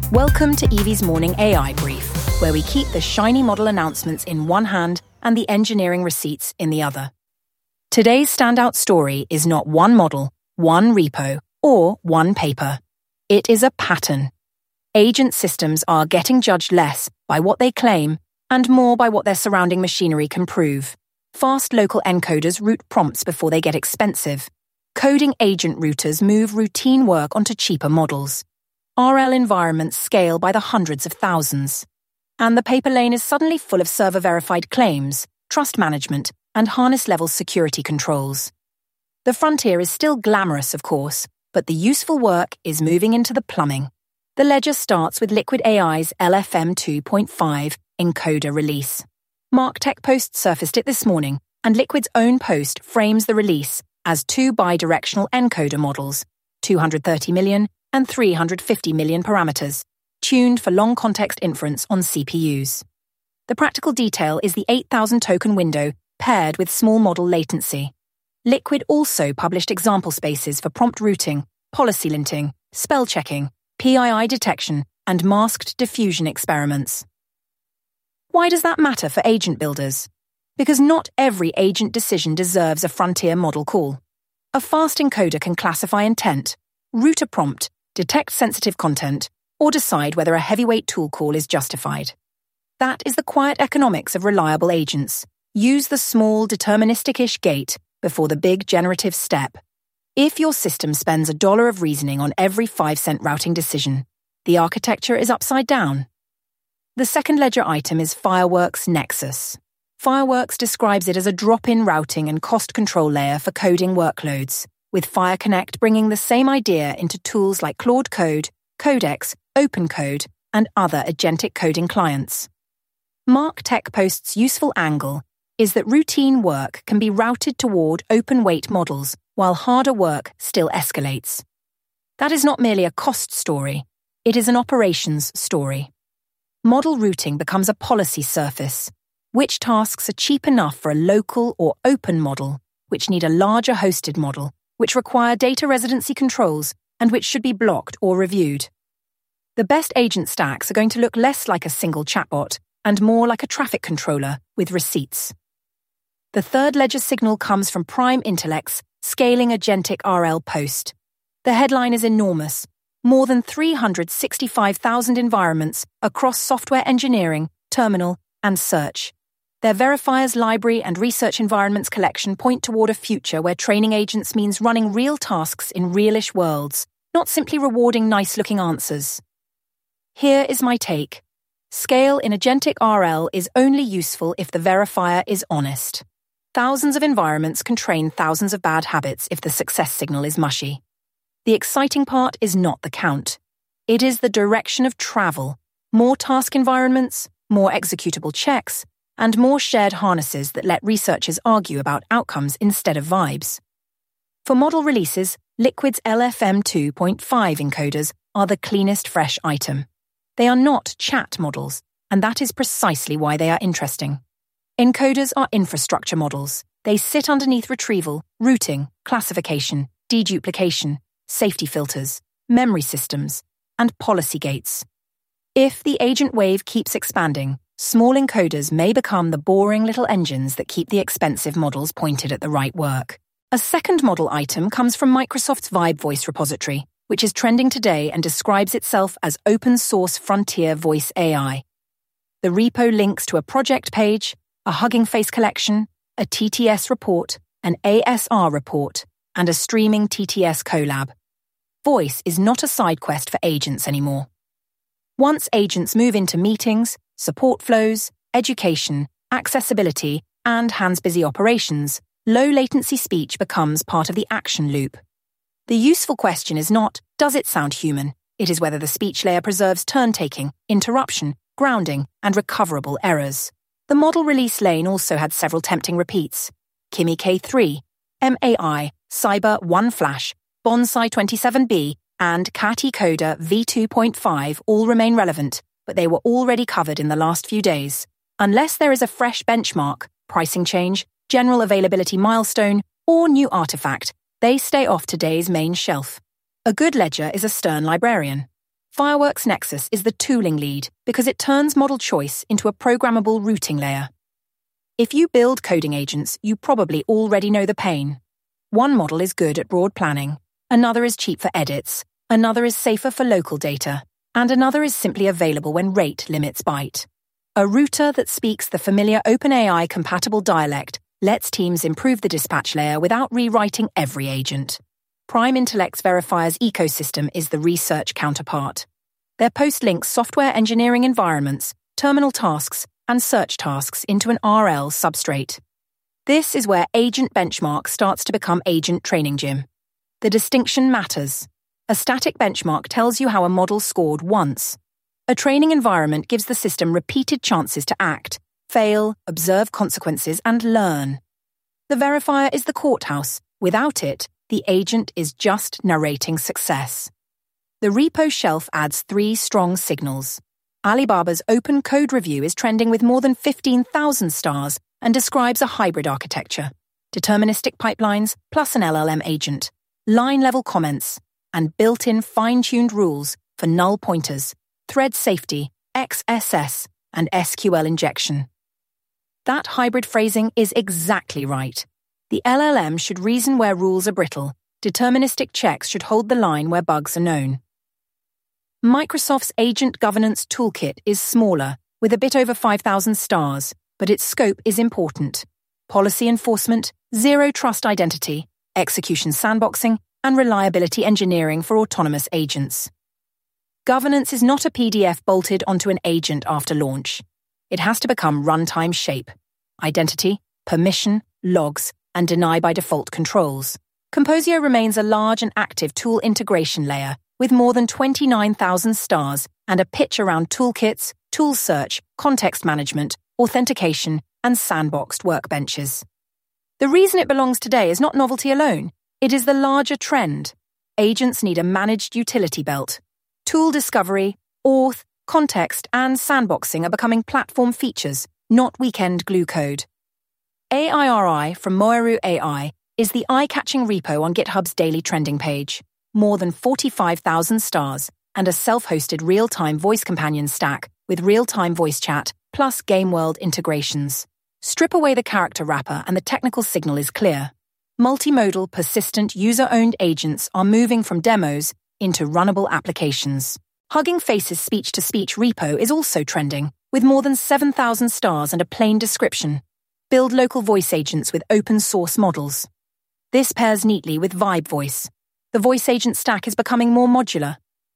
Welcome to Evie's Morning AI Brief, where we keep the shiny model announcements in one hand and the engineering receipts in the other. Today's standout story is not one model, one repo, or one paper. It is a pattern. Agent systems are getting judged less by what they claim and more by what their surrounding machinery can prove. Fast local encoders route prompts before they get expensive. Coding agent routers move routine work onto cheaper models. RL environments scale by the hundreds of thousands. And the paper lane is suddenly full of server-verified claims, trust management, and harness-level security controls. The frontier is still glamorous, of course, but the useful work is moving into the plumbing. The ledger starts with Liquid AI's LFM 2.5 encoder release. MarkTech Post surfaced it this morning, and Liquid's own post frames the release as two bidirectional encoder models, 230 million and 350 million parameters, tuned for long context inference on CPUs. The practical detail is the 8,000 token window paired with small model latency. Liquid also published example spaces for prompt routing, policy linting, spell checking, PII detection, and masked diffusion experiments. Why does that matter for agent builders? Because not every agent decision deserves a frontier model call. A fast encoder can classify intent, route a prompt, detect sensitive content, or decide whether a heavyweight tool call is justified. That is the quiet economics of reliable agents. Use the small, deterministic-ish gate before the big generative step. If your system spends $1 of reasoning on every 5-cent routing decision, the architecture is upside down. The second ledger item is Fireworks Nexus. Fireworks describes it as a drop-in routing and cost control layer for coding workloads, with FireConnect bringing the same idea into tools like Claude Code, Codex, OpenCode, and other agentic coding clients. MarkTech Post's useful angle is that routine work can be routed toward open-weight models while harder work still escalates. That is not merely a cost story, it is an operations story. Model routing becomes a policy surface. Which tasks are cheap enough for a local or open model, which need a larger hosted model, which require data residency controls, and which should be blocked or reviewed. The best agent stacks are going to look less like a single chatbot and more like a traffic controller with receipts. The third ledger signal comes from Prime Intellect's Scaling Agentic RL post. The headline is enormous. More than 365,000 environments across software engineering, terminal, and search. Their verifiers library and research environments collection point toward a future where training agents means running real tasks in realish worlds, not simply rewarding nice-looking answers. Here is my take. Scale in Agentic RL is only useful if the verifier is honest. Thousands of environments can train thousands of bad habits if the success signal is mushy. The exciting part is not the count. It is the direction of travel. More task environments, more executable checks, and more shared harnesses that let researchers argue about outcomes instead of vibes. For model releases, Liquid's LFM 2.5 encoders are the cleanest fresh item. They are not chat models, and that is precisely why they are interesting. Encoders are infrastructure models. They sit underneath retrieval, routing, classification, deduplication, safety filters, memory systems, and policy gates. If the agent wave keeps expanding, small encoders may become the boring little engines that keep the expensive models pointed at the right work. A second model item comes from Microsoft's Vibe Voice repository, which is trending today and describes itself as open-source frontier voice AI. The repo links to a project page, a Hugging Face collection, a TTS report, an ASR report, and a streaming TTS collab. Voice is not a side quest for agents anymore. Once agents move into meetings, support flows, education, accessibility, and hands-busy operations, low-latency speech becomes part of the action loop. The useful question is not, does it sound human? It is whether the speech layer preserves turn-taking, interruption, grounding, and recoverable errors. The model release lane also had several tempting repeats. Kimi K3, MAI, Cyber 1 Flash, Bonsai 27B, and Cat Coder V2.5 all remain relevant, but they were already covered in the last few days. Unless there is a fresh benchmark, pricing change, general availability milestone, or new artifact, they stay off today's main shelf. A good ledger is a stern librarian. Fireworks Nexus is the tooling lead because it turns model choice into a programmable routing layer. If you build coding agents, you probably already know the pain. One model is good at broad planning, another is cheap for edits, another is safer for local data, and another is simply available when rate limits bite. A router that speaks the familiar OpenAI-compatible dialect lets teams improve the dispatch layer without rewriting every agent. Prime Intellect's Verifier's ecosystem is the research counterpart. Their post links software engineering environments, terminal tasks, and search tasks into an RL substrate. This is where Agent Benchmark starts to become Agent Training Gym. The distinction matters. A static benchmark tells you how a model scored once. A training environment gives the system repeated chances to act, fail, observe consequences, and learn. The verifier is the courthouse. Without it, the agent is just narrating success. The repo shelf adds 3 strong signals. Alibaba's open code review is trending with more than 15,000 stars and describes a hybrid architecture: deterministic pipelines plus an LLM agent, line-level comments, and built-in fine-tuned rules for null pointers, thread safety, XSS, and SQL injection. That hybrid phrasing is exactly right. The LLM should reason where rules are brittle. Deterministic checks should hold the line where bugs are known. Microsoft's Agent Governance Toolkit is smaller, with a bit over 5,000 stars, but its scope is important: policy enforcement, zero-trust identity, execution sandboxing, and reliability engineering for autonomous agents. Governance is not a PDF bolted onto an agent after launch. It has to become runtime shape: identity, permission, logs, and deny by default controls. Composio remains a large and active tool integration layer with more than 29,000 stars and a pitch around toolkits, tool search, context management, authentication, and sandboxed workbenches. The reason it belongs today is not novelty alone. It is the larger trend. Agents need a managed utility belt. Tool discovery, auth, context, and sandboxing are becoming platform features, not weekend glue code. AIRI from Moeru AI is the eye-catching repo on GitHub's daily trending page. More than 45,000 stars and a self-hosted real-time voice companion stack with real-time voice chat plus game world integrations. Strip away the character wrapper and the technical signal is clear. Multimodal, persistent, user-owned agents are moving from demos into runnable applications. Hugging Face's speech-to-speech repo is also trending, with more than 7,000 stars and a plain description. Build local voice agents with open-source models. This pairs neatly with Vibe Voice. The voice agent stack is becoming more modular.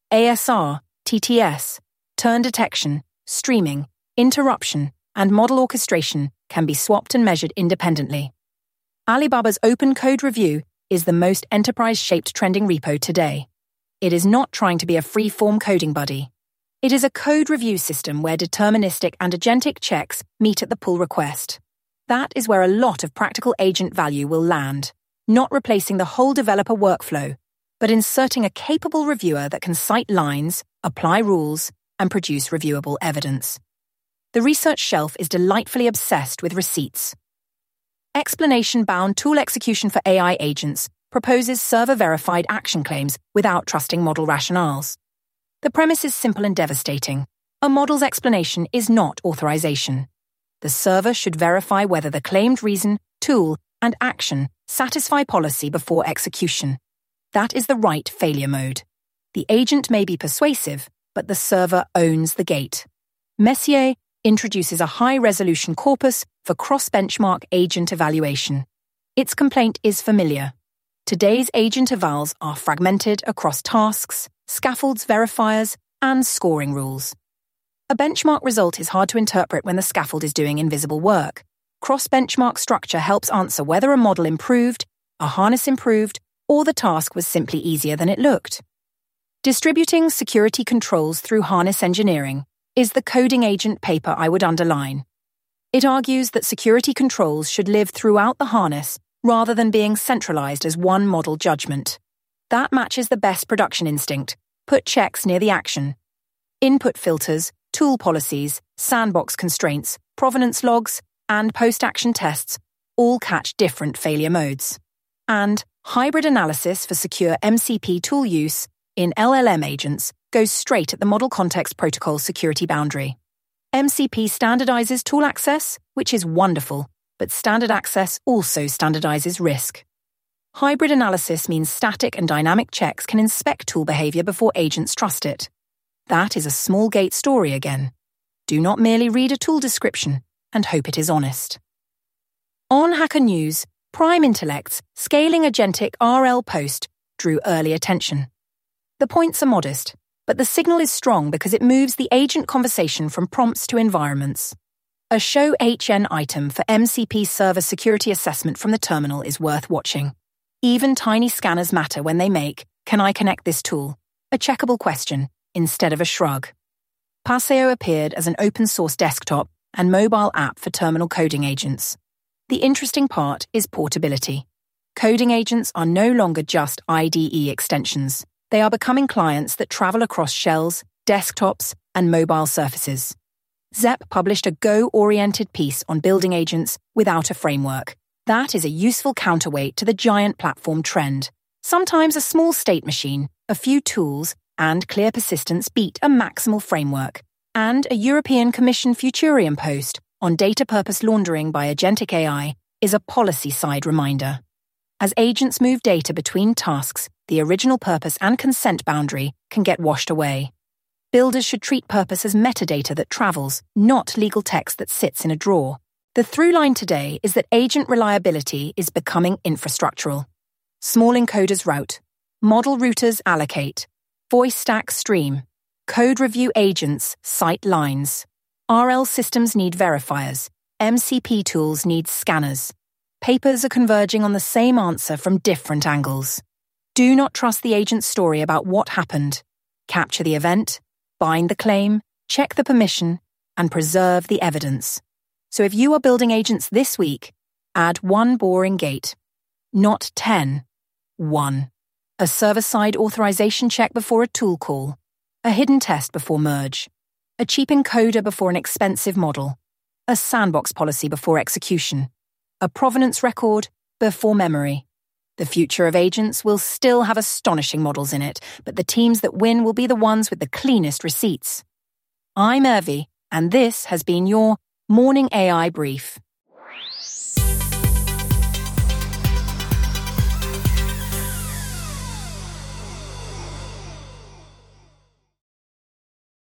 ASR, TTS, turn detection, streaming, interruption, and model orchestration can be swapped and measured independently. Alibaba's Open Code Review is the most enterprise-shaped trending repo today. It is not trying to be a free-form coding buddy. It is a code review system where deterministic and agentic checks meet at the pull request. That is where a lot of practical agent value will land, not replacing the whole developer workflow, but inserting a capable reviewer that can cite lines, apply rules, and produce reviewable evidence. The research shelf is delightfully obsessed with receipts. Explanation-bound tool execution for AI agents proposes server-verified action claims without trusting model rationales. The premise is simple and devastating. A model's explanation is not authorization. The server should verify whether the claimed reason, tool, and action satisfy policy before execution. That is the right failure mode. The agent may be persuasive, but the server owns the gate. Messier introduces a high-resolution corpus for cross-benchmark agent evaluation. Its complaint is familiar. Today's agent evals are fragmented across tasks, scaffolds, verifiers, and scoring rules. A benchmark result is hard to interpret when the scaffold is doing invisible work. Cross-benchmark structure helps answer whether a model improved, a harness improved, or the task was simply easier than it looked. Distributing security controls through harness engineering is the coding agent paper I would underline. It argues that security controls should live throughout the harness rather than being centralized as one model judgment. That matches the best production instinct: put checks near the action. Input filters, tool policies, sandbox constraints, provenance logs, and post-action tests all catch different failure modes. And hybrid analysis for secure MCP tool use in LLM agents goes straight at the Model Context Protocol security boundary. MCP standardizes tool access, which is wonderful, but standard access also standardizes risk. Hybrid analysis means static and dynamic checks can inspect tool behavior before agents trust it. That is a small gate story again. Do not merely read a tool description and hope it is honest. On Hacker News, Prime Intellect's Scaling Agentic RL post drew early attention. The points are modest, but the signal is strong because it moves the agent conversation from prompts to environments. A Show HN item for MCP server security assessment from the terminal is worth watching. Even tiny scanners matter when they make, "Can I connect this tool?" a checkable question instead of a shrug. Paseo appeared as an open-source desktop and mobile app for terminal coding agents. The interesting part is portability. Coding agents are no longer just IDE extensions. They are becoming clients that travel across shells, desktops, and mobile surfaces. Zep published a Go-oriented piece on building agents without a framework. That is a useful counterweight to the giant platform trend. Sometimes a small state machine, a few tools, and clear persistence beat a maximal framework. And a European Commission Futurium post on data purpose laundering by agentic AI is a policy-side reminder. As agents move data between tasks, the original purpose and consent boundary can get washed away. Builders should treat purpose as metadata that travels, not legal text that sits in a drawer. The through line today is that agent reliability is becoming infrastructural. Small encoders route, model routers allocate, voice stacks stream, code review agents cite lines. RL systems need verifiers, MCP tools need scanners. Papers are converging on the same answer from different angles. Do not trust the agent's story about what happened. Capture the event, bind the claim, check the permission, and preserve the evidence. So if you are building agents this week, add one boring gate. Not 10. 1. A server-side authorization check before a tool call. A hidden test before merge. A cheap encoder before an expensive model. A sandbox policy before execution. A provenance record before memory. The future of agents will still have astonishing models in it, but the teams that win will be the ones with the cleanest receipts. I'm Irvi, and this has been your Morning AI Brief.